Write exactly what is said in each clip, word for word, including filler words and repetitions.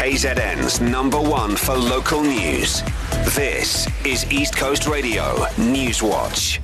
K Z N's number one for local news. This is East Coast Radio Newswatch.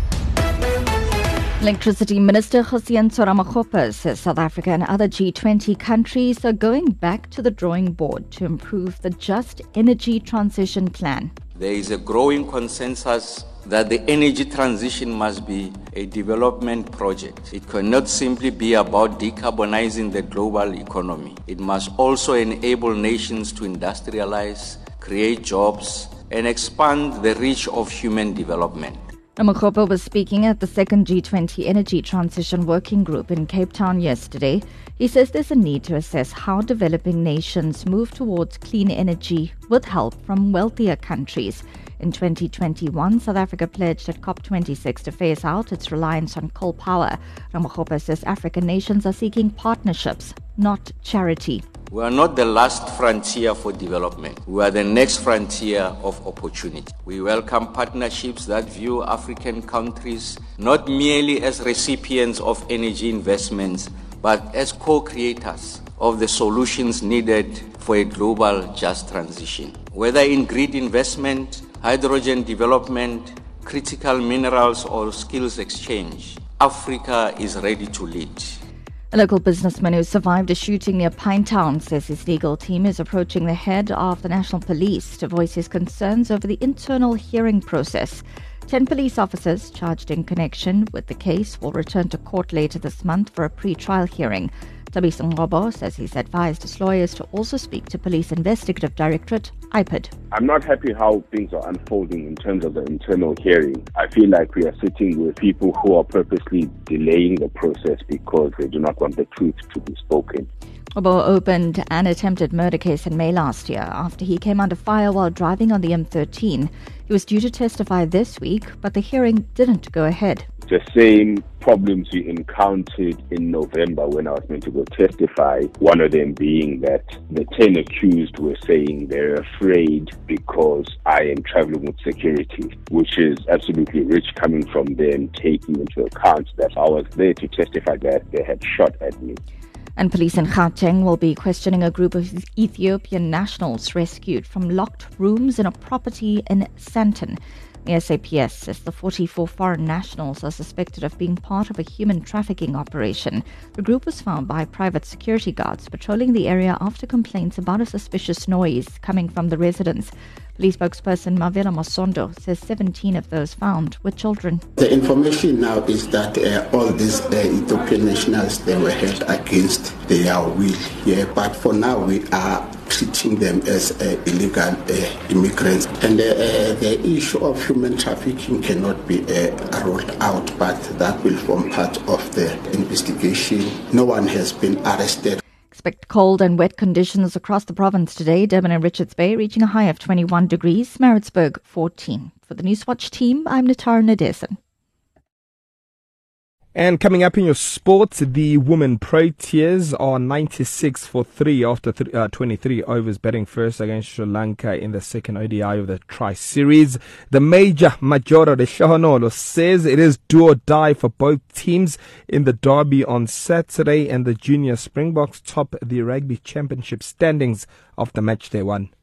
Electricity Minister Kgosientsho Ramokgopa says South Africa and other G twenty countries are going back to the drawing board to improve the Just Energy Transition Plan. There is a growing consensus that the energy transition must be a development project. It cannot simply be about decarbonizing the global economy. It must also enable nations to industrialize, create jobs, and expand the reach of human development. Ramokgopa was speaking at the second G twenty Energy Transition Working Group in Cape Town yesterday. He says there's a need to assess how developing nations move towards clean energy with help from wealthier countries. In twenty twenty-one, South Africa pledged at COP twenty-six to phase out its reliance on coal power. Ramokgopa says African nations are seeking partnerships, not charity. We are not the last frontier for development. We are the next frontier of opportunity. We welcome partnerships that view African countries not merely as recipients of energy investments, but as co-creators of the solutions needed for a global just transition. Whether in grid investment, hydrogen development, critical minerals, or skills exchange, Africa is ready to lead. A local businessman who survived a shooting near Pinetown says his legal team is approaching the head of the National Police to voice his concerns over the internal hearing process. Ten police officers charged in connection with the case will return to court later this month for a pre-trial hearing. Thabiso Ngcobo says he's advised his lawyers to also speak to Police Investigative Directorate, I P I D. I'm not happy how things are unfolding in terms of the internal hearing. I feel like we are sitting with people who are purposely delaying the process because they do not want the truth to be spoken. Ngcobo opened an attempted murder case in May last year after he came under fire while driving on the M thirteen. He was due to testify this week, but the hearing didn't go ahead. The same problems we encountered in November when I was meant to go testify, one of them being that the ten accused were saying they're afraid because I am traveling with security, which is absolutely rich coming from them, taking into account that I was there to testify that they had shot at me. And police in Gauteng will be questioning a group of Ethiopian nationals rescued from locked rooms in a property in Sandton. The S A P S says the forty-four foreign nationals are suspected of being part of a human trafficking operation. The group was found by private security guards patrolling the area after complaints about a suspicious noise coming from the residents. Police spokesperson Mavela Masondo says seventeen of those found were children. The information now is that uh, all these uh, Ethiopian nationals, they were held against their will here. But for now, we are treating them as uh, illegal uh, immigrants. And uh, uh, the issue of human trafficking cannot be uh, rolled out, but that will form part of the investigation. No one has been arrested. Expect cold and wet conditions across the province today. Durban and Richards Bay reaching a high of twenty-one degrees, Maritzburg fourteen. For the Newswatch team, I'm Natara Nadesan. And coming up in your sports, the women Proteas are ninety-six for three after th- uh, twenty-three overs, batting first against Sri Lanka in the second O D I of the Tri-Series. The Major Majora de Shahanolo says it is do or die for both teams in the derby on Saturday, and the Junior Springboks top the Rugby Championship standings after match day one.